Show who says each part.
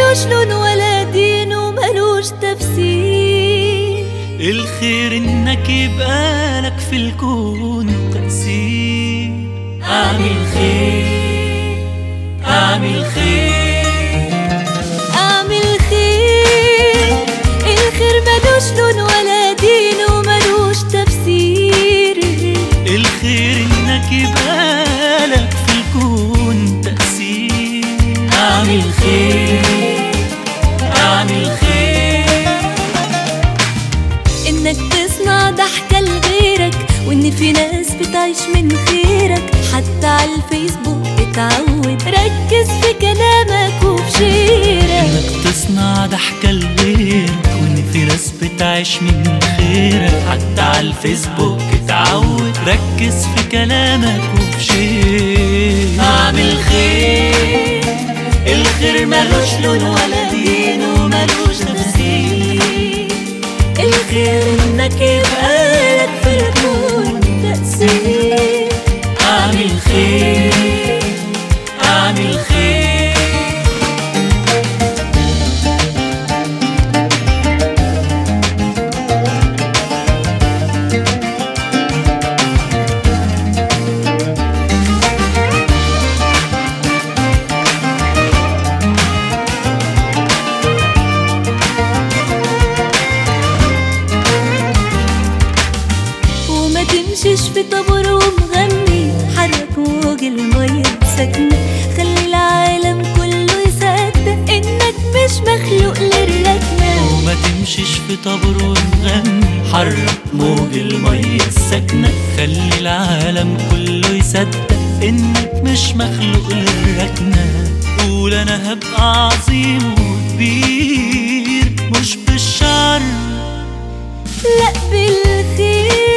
Speaker 1: ملوش لون ولا دين وملوش تفسير.
Speaker 2: الخير انك يبقى لك في الكون تأثير. اعمل خير، اعمل خير،
Speaker 1: اعمل خير. الخير ملوش لون ولا دين وملوش تفسير.
Speaker 2: الخير انك يبقى لك في الكون تأثير. اعمل خير، اعمل خير.
Speaker 1: انك تصنع ضحكة لغيرك، وان في ناس بتعيش من خيرك. حتى على الفيسبوك اتعود، ركز في كلامك وفي شيرك.
Speaker 2: انك تصنع ضحكة لغيرك، وان في ناس بتعيش من خيرك. حتى على الفيسبوك اتعود، ركز في كلامك وفي شيرك. اعمل خير. الخير ملوش لون ولا دين وملوش تفسير.
Speaker 1: الخير انك يبقى لك في الكون تأثير.
Speaker 2: اعمل خير، اعمل خير.
Speaker 1: تمشيش في طابور ومغني، حرك موج المية ساكنة. خلي العالم كله يصدق انك مش مخلوق للركنة.
Speaker 2: وما تمشيش في طابور ومغني، حرك موج المية الساكنة. خلي العالم كله يصدق انك مش مخلوق للركنة. قول انا هبقى عظيم وكبير، مش بالشر
Speaker 1: لا بالخير.